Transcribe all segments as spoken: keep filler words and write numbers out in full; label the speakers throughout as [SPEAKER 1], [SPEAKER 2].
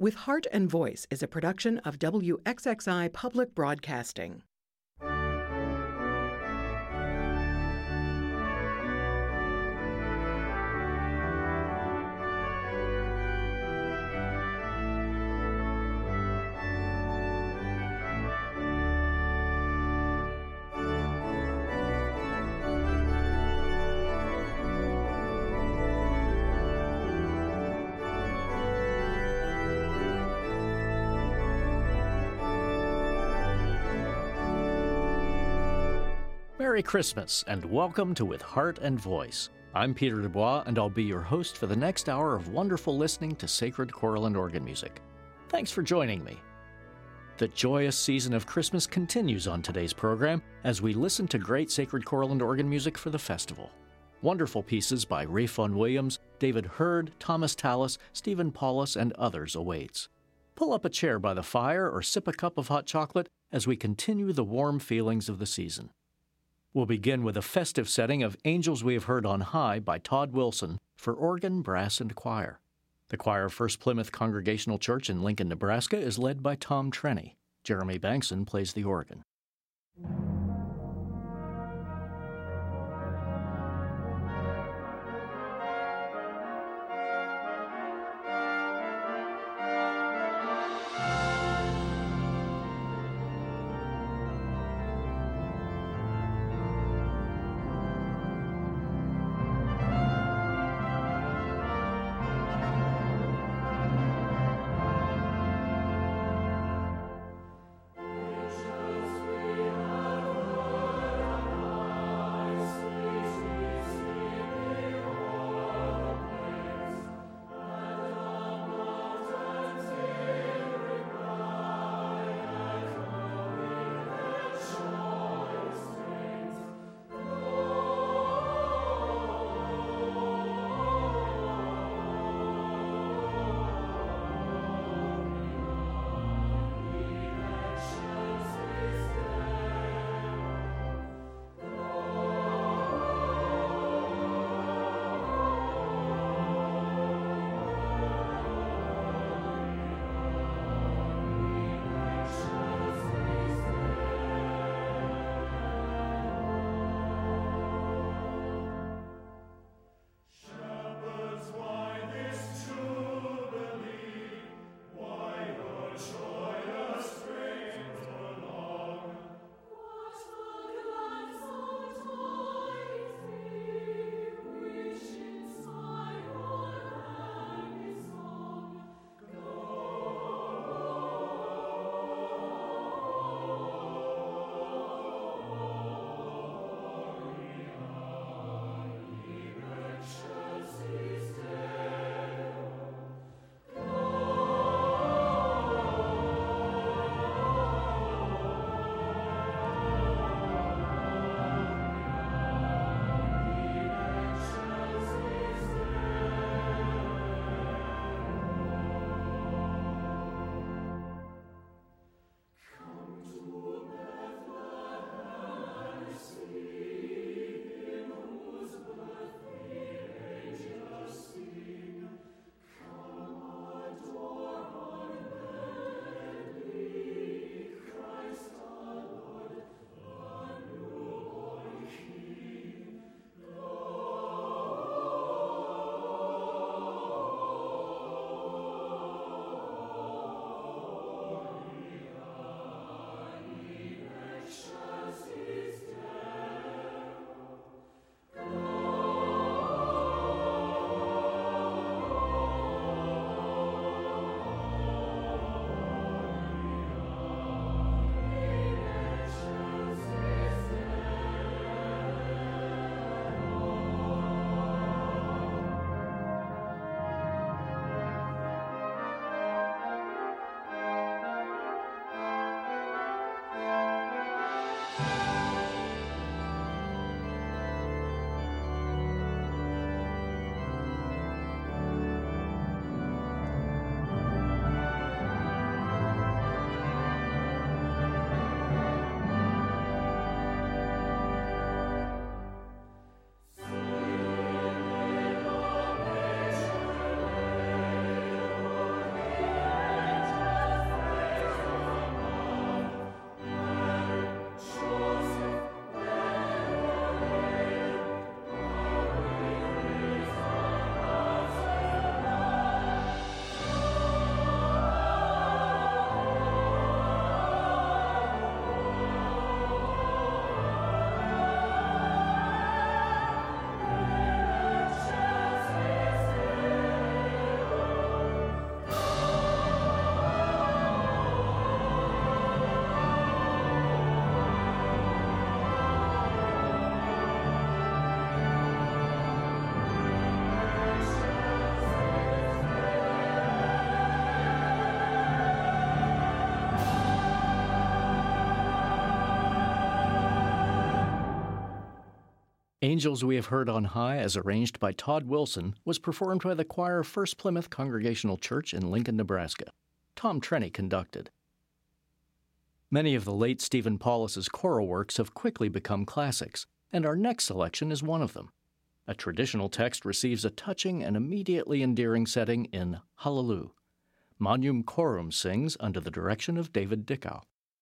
[SPEAKER 1] With Heart and Voice is a production of W X X I Public Broadcasting.
[SPEAKER 2] Merry Christmas, and welcome to With Heart and Voice. I'm Peter Dubois, and I'll be your host for the next hour of wonderful listening to sacred choral and organ music. Thanks for joining me. The joyous season of Christmas continues on today's program as we listen to great sacred choral and organ music for the festival. Wonderful pieces by Ralph Vaughan Williams, David Hurd, Thomas Tallis, Stephen Paulus, and others awaits. Pull up a chair by the fire or sip a cup of hot chocolate as we continue the warm feelings of the season. We'll begin with a festive setting of Angels We Have Heard on High by Todd Wilson for organ, brass, and choir. The choir of First Plymouth Congregational Church in Lincoln, Nebraska is led by Tom Trenny. Jeremy Bankson plays the organ.
[SPEAKER 3] Angels we have
[SPEAKER 2] Angels We Have Heard on High, as arranged by Todd Wilson, was performed by the choir of First Plymouth Congregational Church in Lincoln, Nebraska. Tom Trenny conducted. Many of the late Stephen Paulus's choral works have quickly become classics, and our next selection is one of them. A traditional text receives a touching and immediately endearing setting in Hallelujah. Magnum Chorum sings under the direction of David Dickow.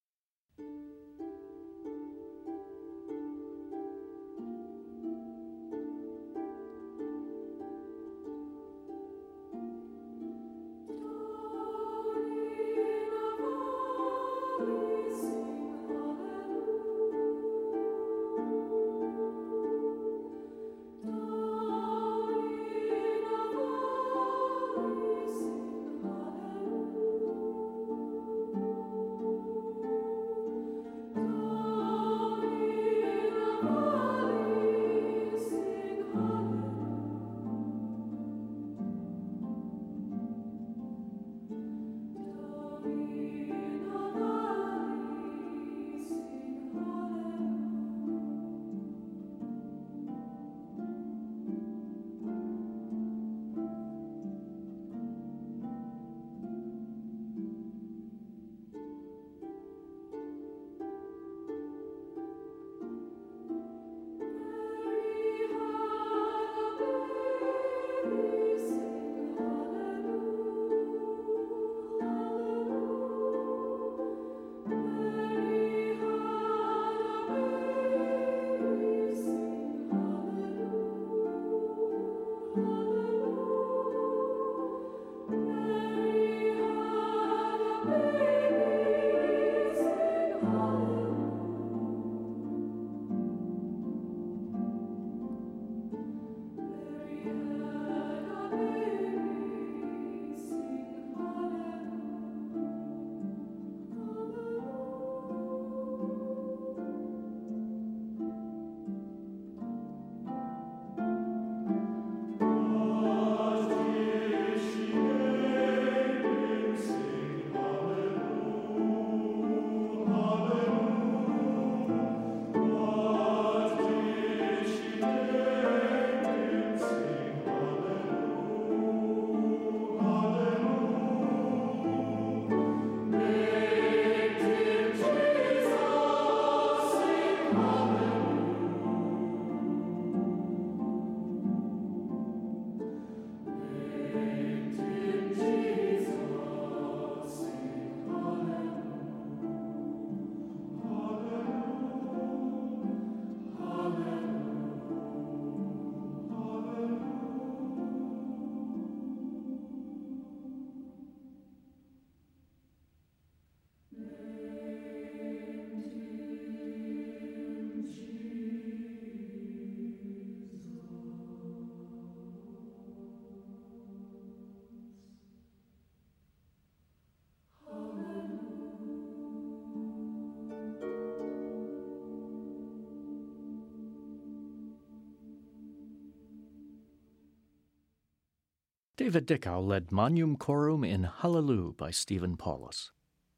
[SPEAKER 2] David Dickow led Magnum Chorum in Hallelujah by Stephen Paulus.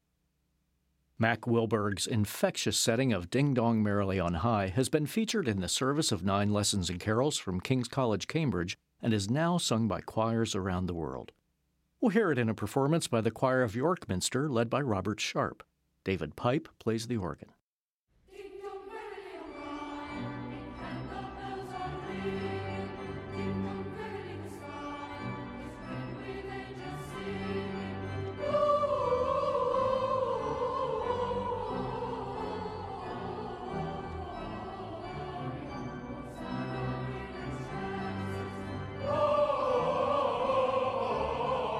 [SPEAKER 2] Mac Wilberg's infectious setting of Ding Dong Merrily on High has been featured in the service of Nine Lessons and Carols from King's College, Cambridge, and is now sung by choirs around the world. We'll hear it in a performance by the Choir of York Minster, led by Robert Sharp. David Pipe plays the organ.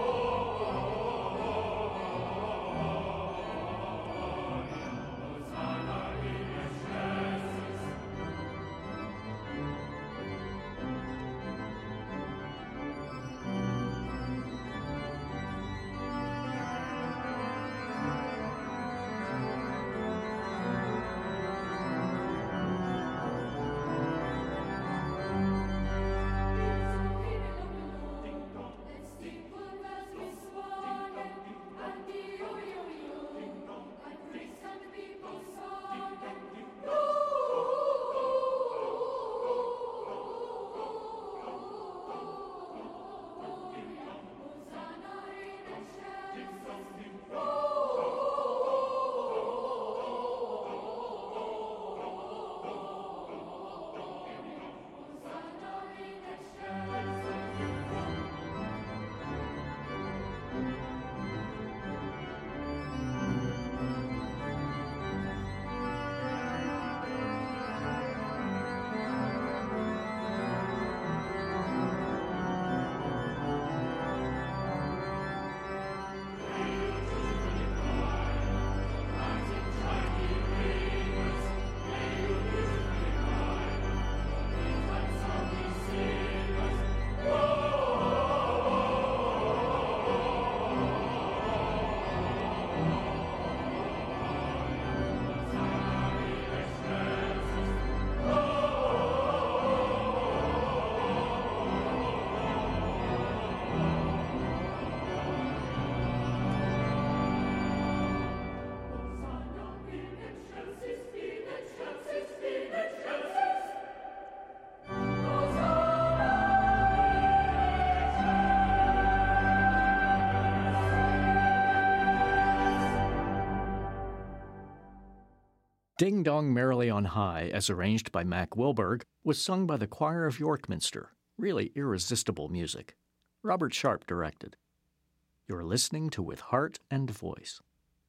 [SPEAKER 3] Hosanna.
[SPEAKER 2] Ding Dong Merrily on High, as arranged by Mac Wilberg, was sung by the Choir of York Minster. Really irresistible music. Robert Sharp directed. You're listening to With Heart and Voice.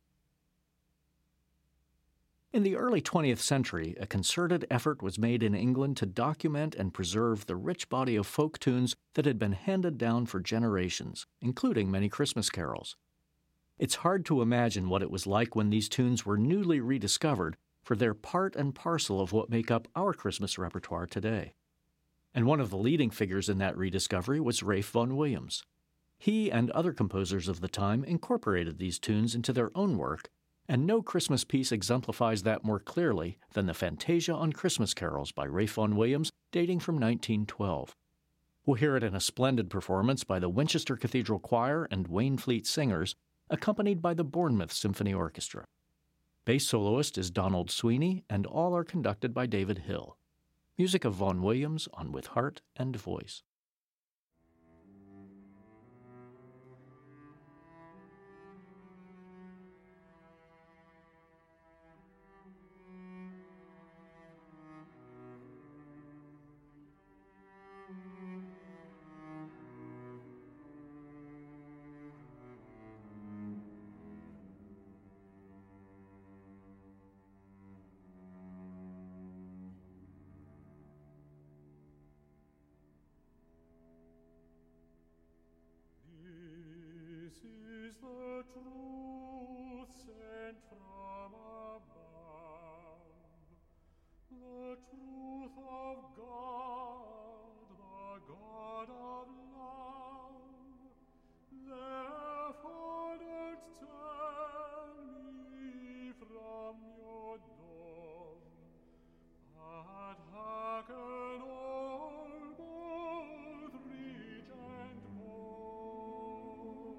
[SPEAKER 2] In the early twentieth century, a concerted effort was made in England to document and preserve the rich body of folk tunes that had been handed down for generations, including many Christmas carols. It's hard to imagine what it was like when these tunes were newly rediscovered, for they're part and parcel of what make up our Christmas repertoire today. And one of the leading figures in that rediscovery was Ralph Vaughan Williams. He and other composers of the time incorporated these tunes into their own work, and no Christmas piece exemplifies that more clearly than the Fantasia on Christmas Carols by Ralph Vaughan Williams, dating from nineteen twelve. We'll hear it in a splendid performance by the Winchester Cathedral Choir and Waynfleet Singers, accompanied by the Bournemouth Symphony Orchestra. Bass soloist is Donald Sweeney, and all are conducted by David Hill. Music of Vaughan Williams on With Heart and Voice.
[SPEAKER 3] This is the truth sent from above, the truth of God, the God of love. Therefore don't turn me from your door, but hearken all, both rich and poor.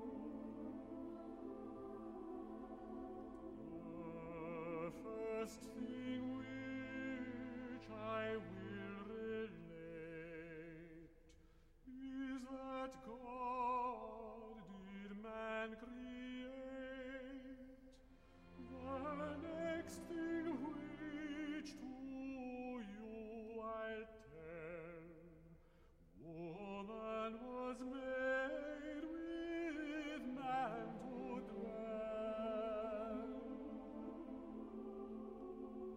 [SPEAKER 3] The first thing which I will relate is that God did man create. The next thing which to you I'll tell, woman was made with man to dwell.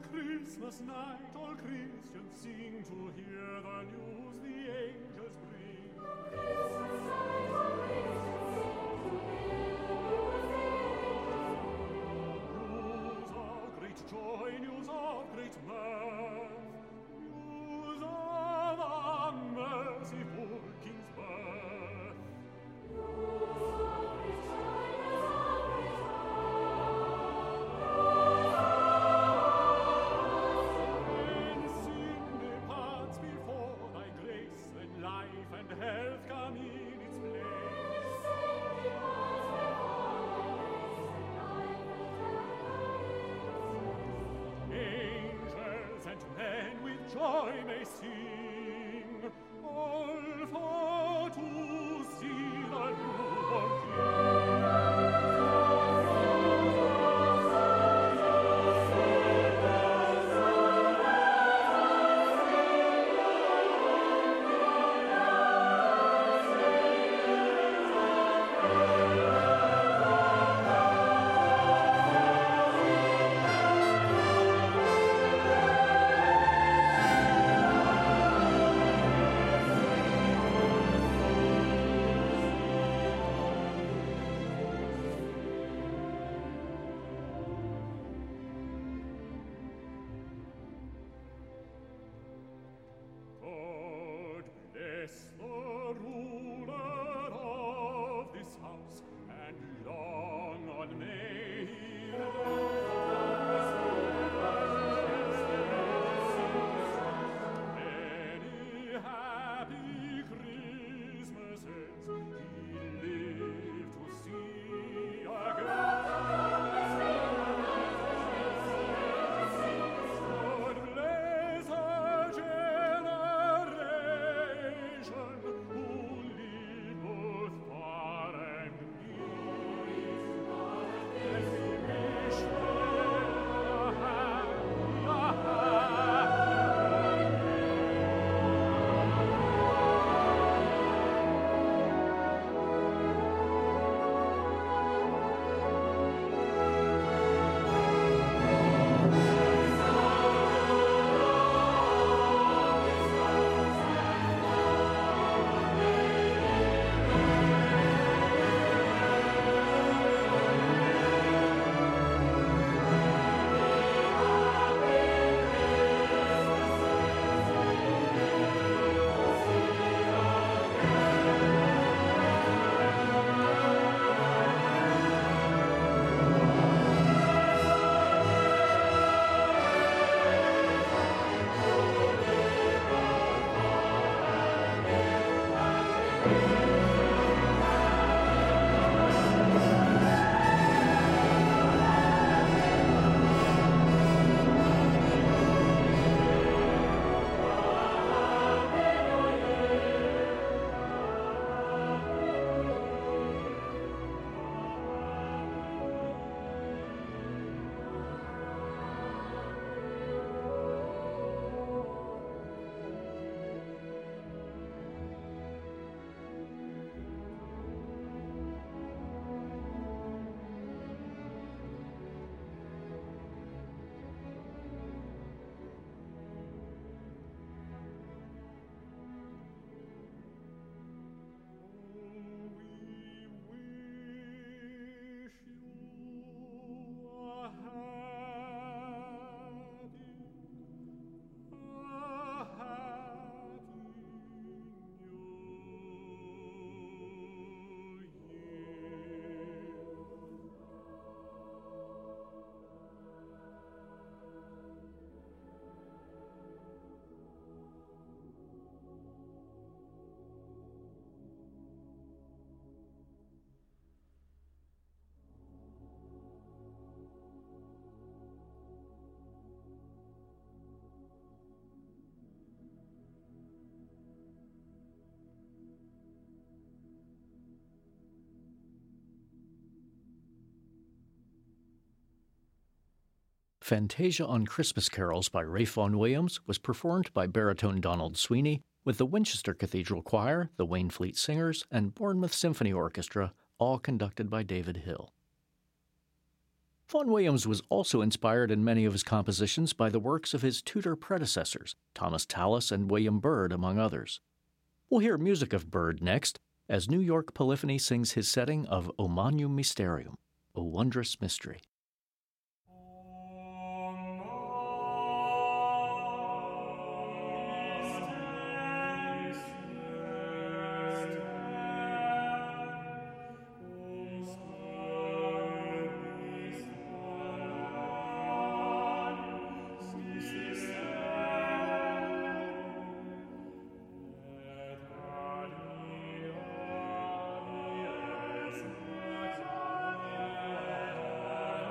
[SPEAKER 3] Christmas night, all Christians sing to hear the news the angels bring. Christmas night, all Christians sing to hear the news of great joy, news of great mirth, news of a merciful King's birth. News of great joy, news of great health come in its place. Angels and men with joy may sing, all for to see the newborn
[SPEAKER 2] Fantasia on Christmas Carols by Ralph Vaughan Williams was performed by baritone Donald Sweeney with the Winchester Cathedral Choir, the Waynfleet Singers, and Bournemouth Symphony Orchestra, all conducted by David Hill. Vaughan Williams was also inspired in many of his compositions by the works of his Tudor predecessors, Thomas Tallis and William Byrd, among others. We'll hear music of Byrd next, as New York Polyphony sings his setting of O Magnum Mysterium, O Wondrous Mystery.
[SPEAKER 3] Thank you.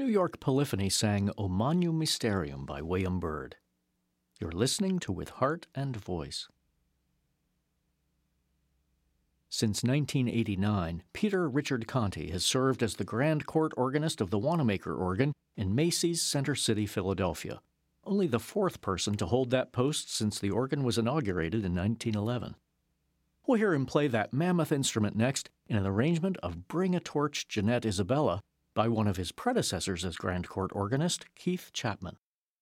[SPEAKER 2] York Polyphony sang O Magnum Mysterium by William Byrd. You're listening to With Heart and Voice. Since nineteen eighty-nine, Peter Richard Conti has served as the Grand Court organist of the Wanamaker organ in Macy's, Center City, Philadelphia, only the fourth person to hold that post since the organ was inaugurated in nineteen eleven. We'll hear him play that mammoth instrument next in an arrangement of Bring a Torch, Jeanette Isabella by one of his predecessors as Grand Court organist, Keith Chapman.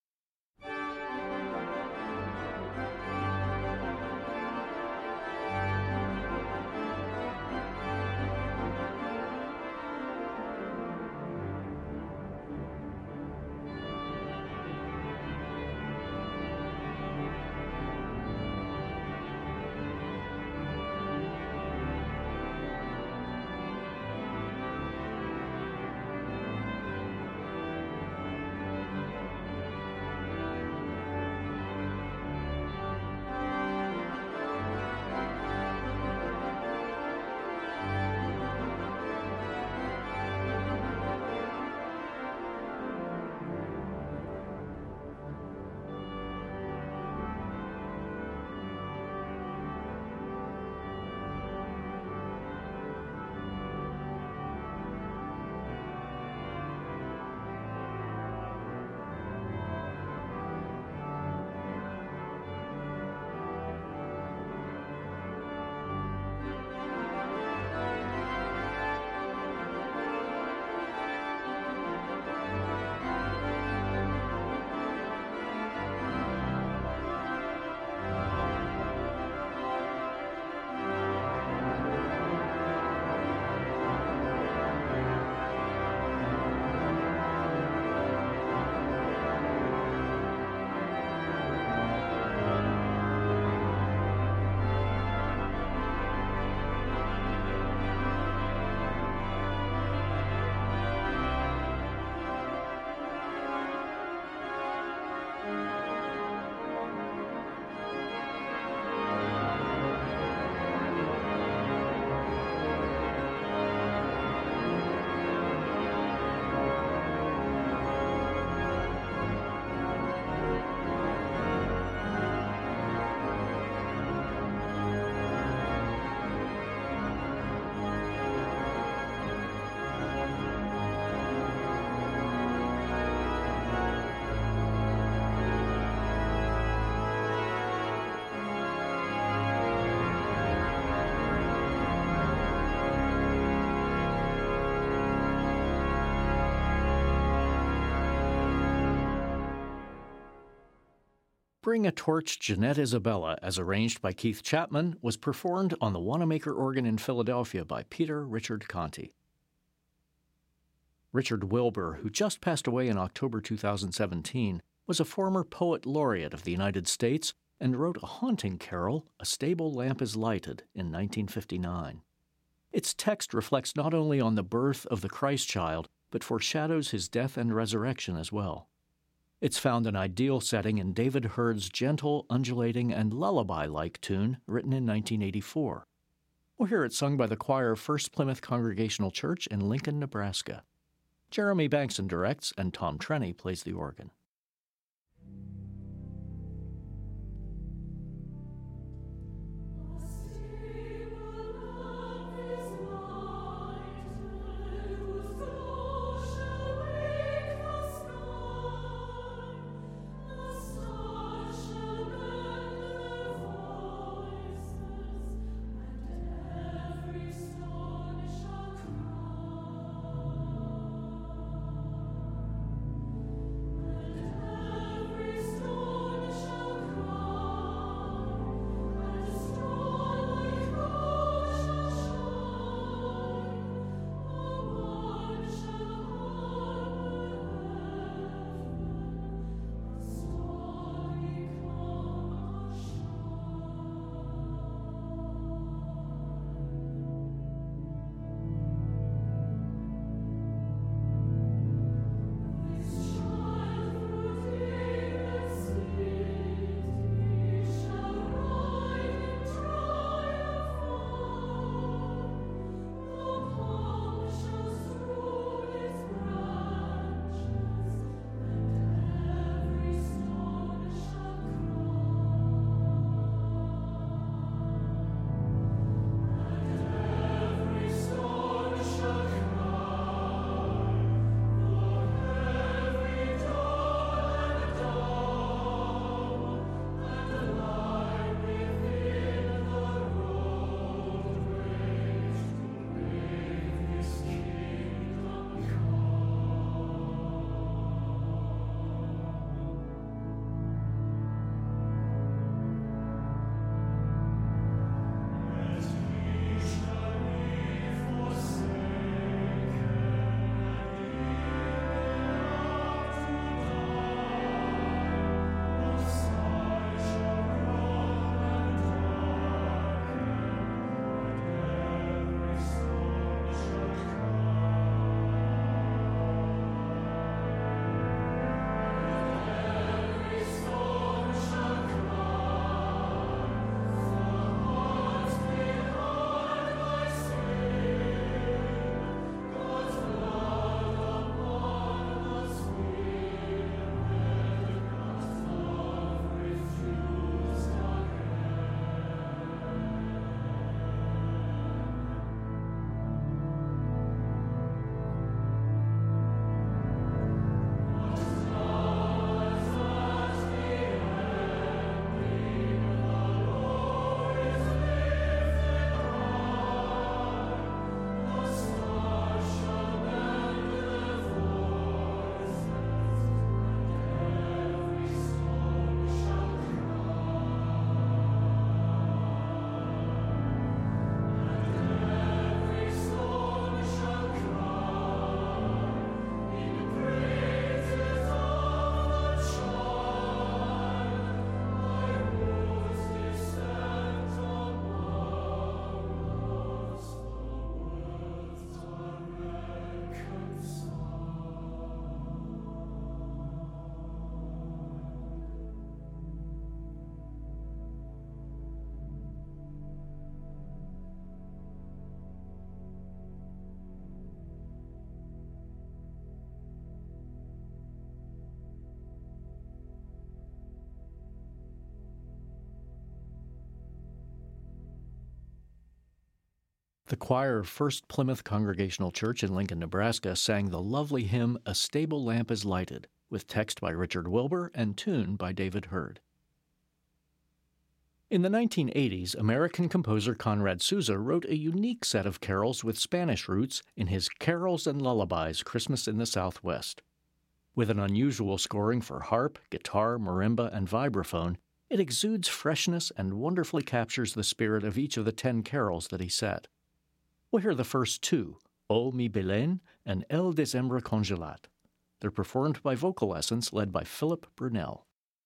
[SPEAKER 2] Bring a Torch, Jeanette Isabella, as arranged by Keith Chapman, was performed on the Wanamaker organ in Philadelphia by Peter Richard Conti. Richard Wilbur, who just passed away in October two thousand seventeen, was a former poet laureate of the United States and wrote a haunting carol, A Stable Lamp is Lighted, in nineteen fifty-nine. Its text reflects not only on the birth of the Christ child, but foreshadows his death and resurrection as well. It's found an ideal setting in David Hurd's gentle, undulating, and lullaby-like tune written in nineteen eighty-four. We'll hear it sung by the choir of First Plymouth Congregational Church in Lincoln, Nebraska. Jeremy Bankson directs, and Tom Trenny plays the organ.
[SPEAKER 3] Thank
[SPEAKER 2] The choir of First Plymouth Congregational Church in Lincoln, Nebraska sang the lovely hymn A Stable Lamp is Lighted, with text by Richard Wilbur and tune by David Hurd. In the nineteen eighties, American composer Conrad Souza wrote a unique set of carols with Spanish roots in his Carols and Lullabies, Christmas in the Southwest. With an unusual scoring for harp, guitar, marimba, and vibraphone, it exudes freshness and wonderfully captures the spirit of each of the ten carols that he set. We'll hear the first two, O mi Belén and El Diciembre Congelat. They're performed by Vocal Essence led by Philip Brunel.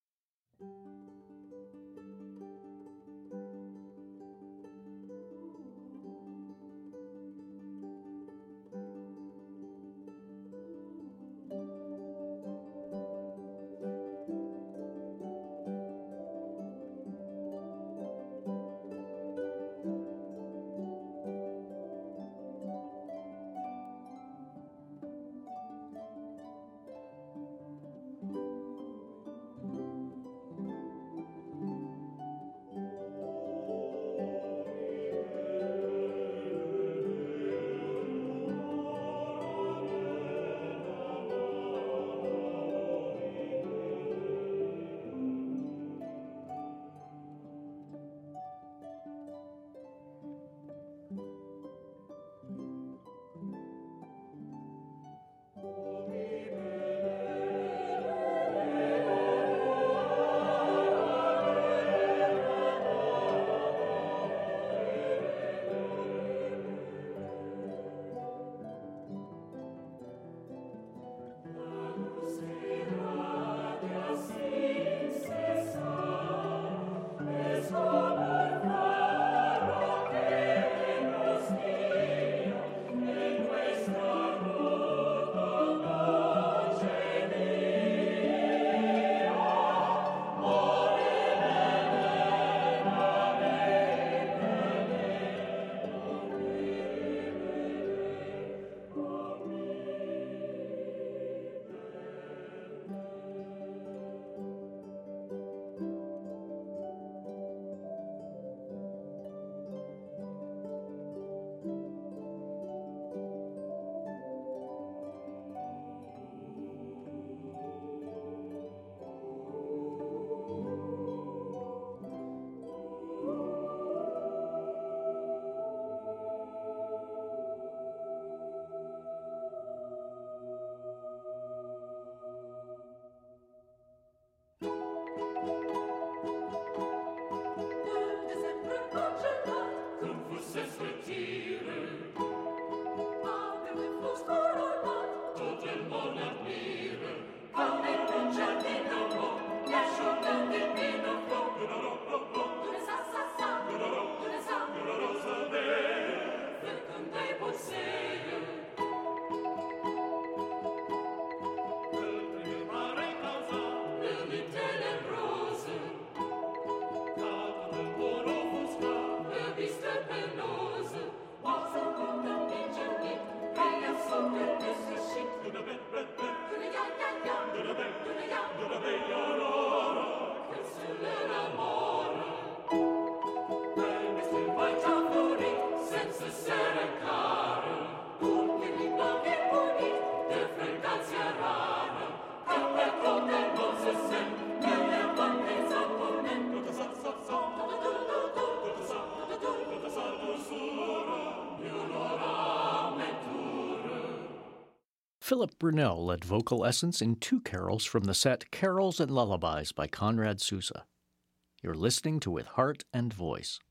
[SPEAKER 2] Philip Brunel led Vocal Essence in two carols from the set Carols and Lullabies by Conrad Souza. You're listening to With Heart and Voice.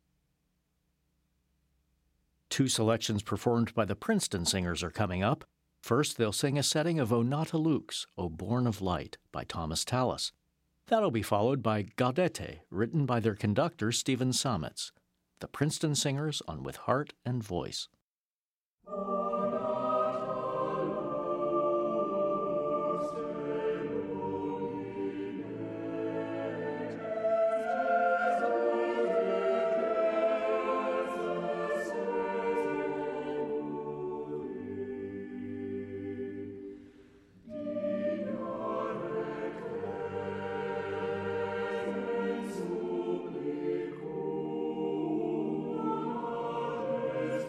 [SPEAKER 2] Two selections performed by the Princeton Singers are coming up. First, they'll sing a setting of O Nata Lux, O Born of Light, by Thomas Tallis. That'll be followed by Gaudete, written by their conductor, Stephen Sametz. The Princeton Singers on With Heart and Voice.
[SPEAKER 3] Is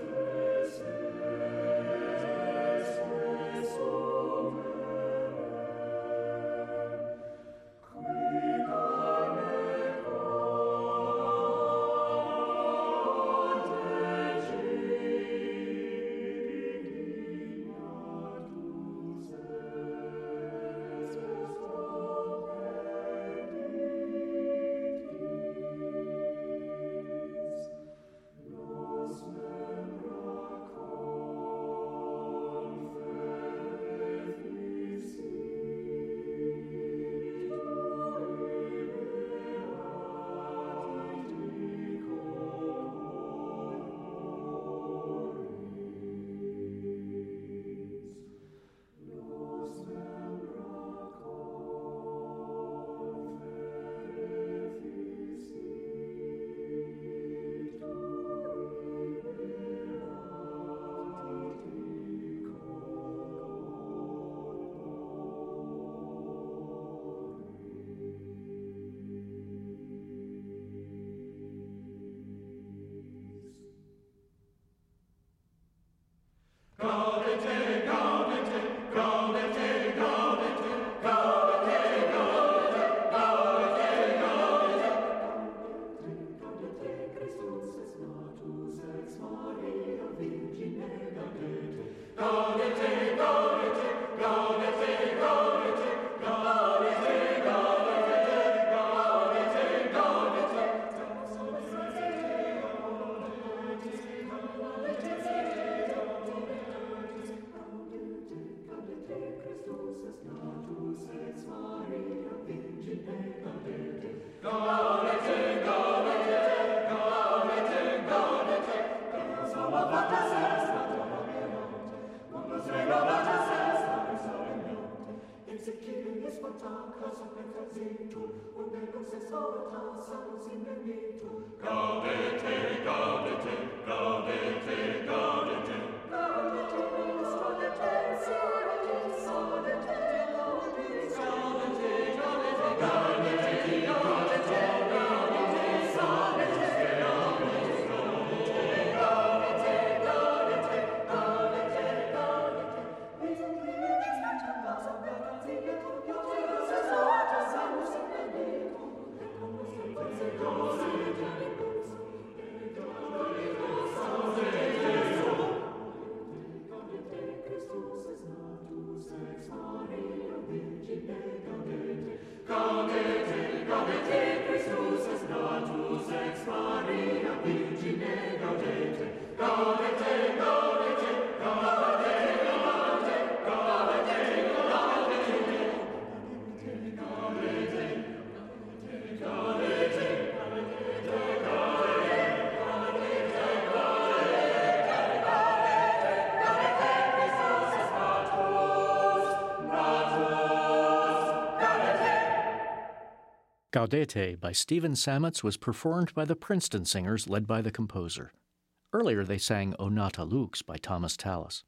[SPEAKER 2] Gaudete by Stephen Sametz was performed by the Princeton Singers led by the composer. Earlier they sang O Nata Lux by Thomas Tallis.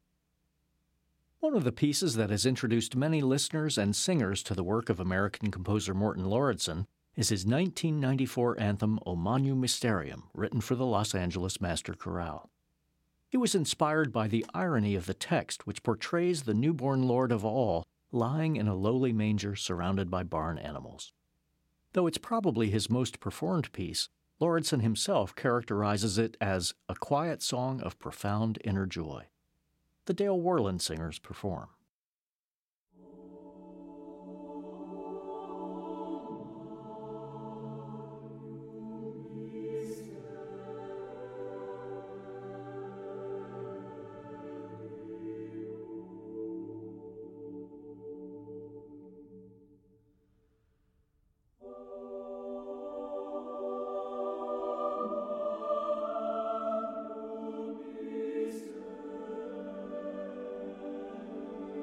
[SPEAKER 2] One of the pieces that has introduced many listeners and singers to the work of American composer Morton Lauridsen is his nineteen ninety-four anthem O Magnum Mysterium, written for the Los Angeles Master Chorale. He was inspired by the irony of the text, which portrays the newborn Lord of all lying in a lowly manger surrounded by barn animals. Though it's probably his most performed piece, Lauridsen himself characterizes it as a quiet song of profound inner joy. The Dale Worland Singers perform.
[SPEAKER 3] Mystery.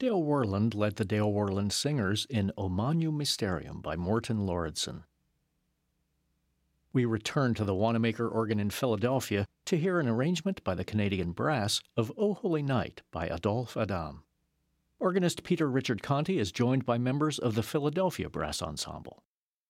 [SPEAKER 2] Dale Worland led the Dale Worland Singers in O Magnum Mysterium by Morton Lauridsen. We return to the Wanamaker organ in Philadelphia to hear an arrangement by the Canadian Brass of O Holy Night by Adolphe Adam. Organist Peter Richard Conti is joined by members of the Philadelphia Brass Ensemble.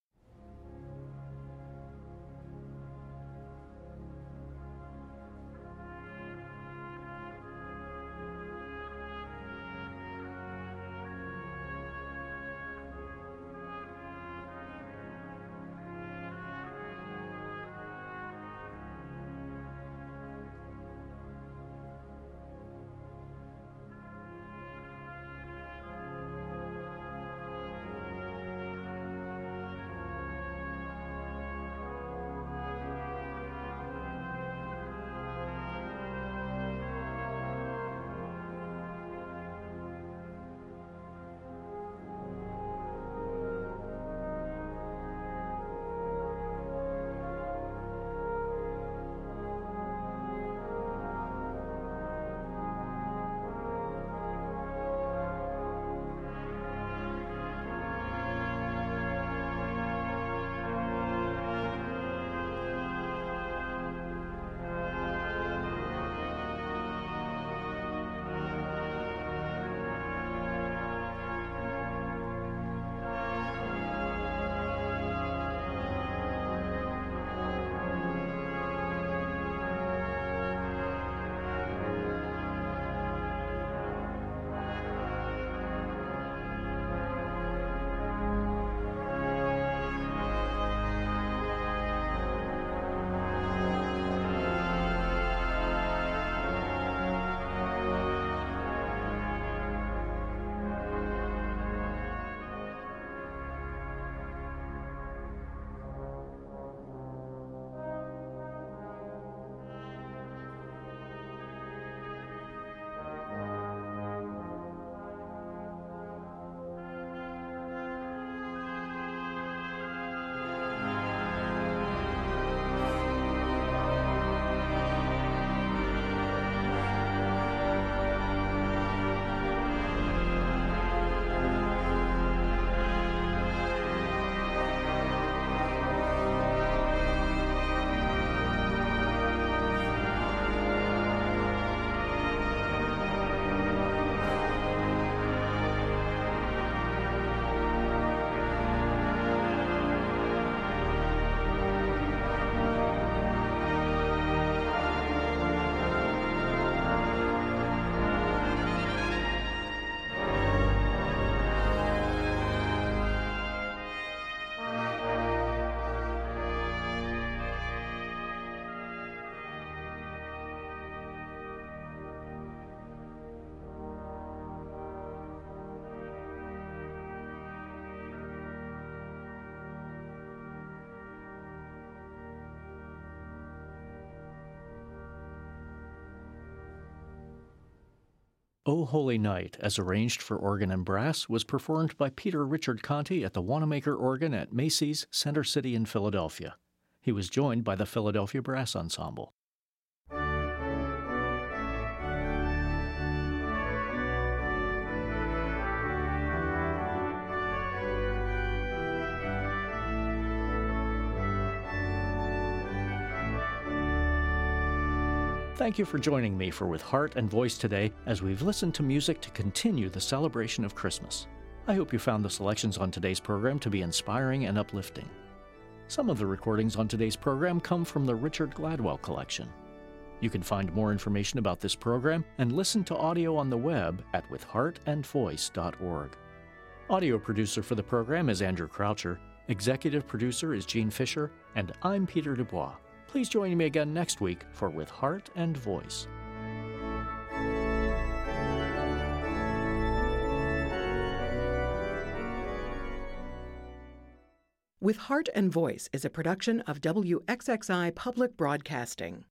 [SPEAKER 2] O Holy Night, as arranged for organ and brass, was performed by Peter Richard Conti at the Wanamaker organ at Macy's, Center City in Philadelphia. He was joined by the Philadelphia Brass Ensemble. Thank you for joining me for With Heart and Voice today as we've listened to music to continue the celebration of Christmas. I hope you found the selections on today's program to be inspiring and uplifting. Some of the recordings on today's program come from the Richard Gladwell Collection. You can find more information about this program and listen to audio on the web at with heart and voice dot org. Audio producer for the program is Andrew Croucher, executive producer is Gene Fisher, and I'm Peter Dubois. Please join me again next week for With Heart and Voice.
[SPEAKER 1] With Heart and Voice is a production of W X X I Public Broadcasting.